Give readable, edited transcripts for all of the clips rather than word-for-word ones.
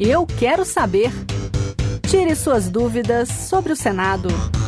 Eu Quero Saber. Tire suas dúvidas sobre o Senado.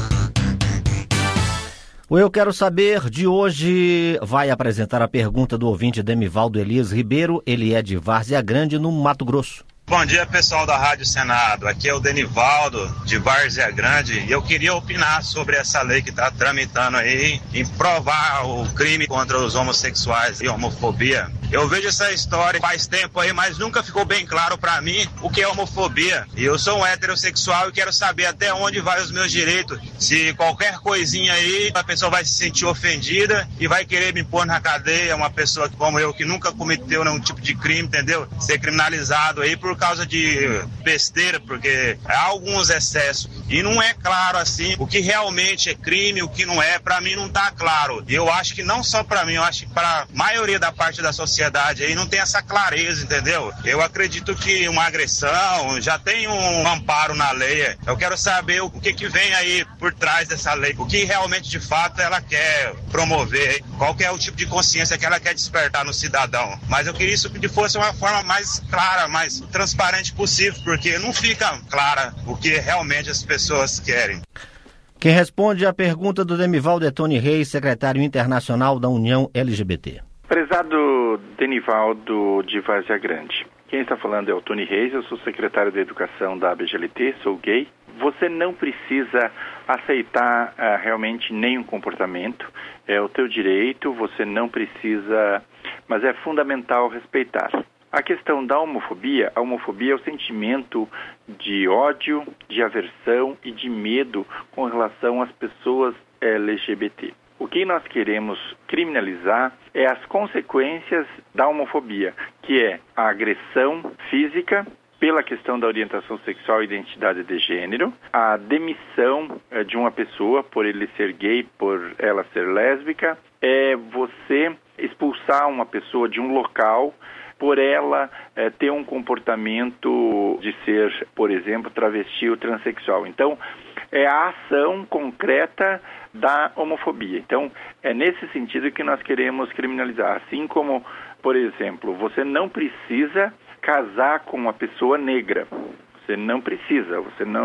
O Eu Quero Saber de hoje vai apresentar a pergunta do ouvinte Demivaldo Elias Ribeiro. Ele é de Várzea Grande, no Mato Grosso. Bom dia, pessoal da Rádio Senado. Aqui é o Denivaldo, de Várzea Grande, e eu queria opinar sobre essa lei que está tramitando aí em provar o crime contra os homossexuais e homofobia. Eu vejo essa história faz tempo aí, mas nunca ficou bem claro para mim o que é homofobia. E eu sou um heterossexual e quero saber até onde vai os meus direitos. Se qualquer coisinha aí, a pessoa vai se sentir ofendida e vai querer me pôr na cadeia, uma pessoa como eu que nunca cometeu nenhum tipo de crime, entendeu? Ser criminalizado aí por causa de besteira, porque há alguns excessos. E não é claro assim o que realmente é crime, o que não é. Para mim não tá claro. E eu acho que não só para mim, eu acho que para a maioria da parte da sociedade aí não tem essa clareza, entendeu? Eu acredito que uma agressão já tem um amparo na lei. Eu quero saber o que vem aí por trás dessa lei, o que realmente de fato ela quer promover, qual que é o tipo de consciência que ela quer despertar no cidadão. Mas eu queria isso que fosse uma forma mais clara, mais transparente possível, porque não fica clara o que realmente as pessoas querem. Quem responde à pergunta do Demivaldo é Tony Reis, secretário internacional da União LGBT. Prezado Denivaldo de Várzea Grande, quem está falando é o Tony Reis, eu sou secretário de Educação da ABGLT, sou gay. Você não precisa aceitar realmente nenhum comportamento, é o teu direito, você não precisa, mas é fundamental respeitar. A questão da homofobia, a homofobia é o sentimento de ódio, de aversão e de medo com relação às pessoas LGBT. O que nós queremos criminalizar é as consequências da homofobia, que é a agressão física pela questão da orientação sexual e identidade de gênero, a demissão de uma pessoa por ele ser gay, por ela ser lésbica, é você expulsar uma pessoa de um local por ela ter um comportamento de ser, por exemplo, travesti ou transexual. Então, é a ação concreta da homofobia. Então, é nesse sentido que nós queremos criminalizar. Assim como, por exemplo, você não precisa casar com uma pessoa negra. Você não precisa,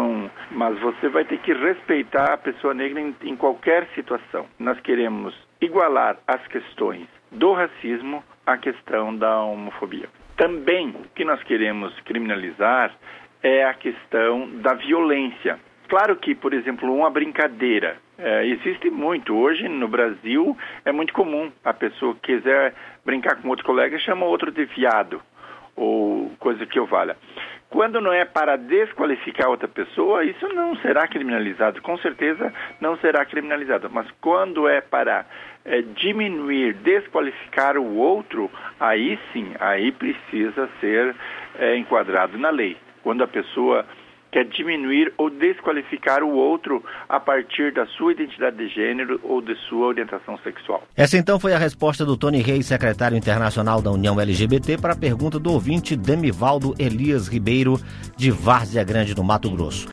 mas você vai ter que respeitar a pessoa negra em qualquer situação. Nós queremos igualar as questões do racismo à questão da homofobia. Também o que nós queremos criminalizar é a questão da violência. Claro que, por exemplo, uma brincadeira existe muito. Hoje, no Brasil, é muito comum a pessoa que quiser brincar com outro colega e chama outro de viado ou coisa que eu valha. Quando não é para desqualificar outra pessoa, isso não será criminalizado. Com certeza não será criminalizado. Mas quando é para diminuir, desqualificar o outro, aí sim, aí precisa ser enquadrado na lei. Quando a pessoa quer diminuir ou desqualificar o outro a partir da sua identidade de gênero ou de sua orientação sexual. Essa então foi a resposta do Tony Reis, secretário internacional da União LGBT, para a pergunta do ouvinte Demivaldo Elias Ribeiro, de Várzea Grande, no Mato Grosso.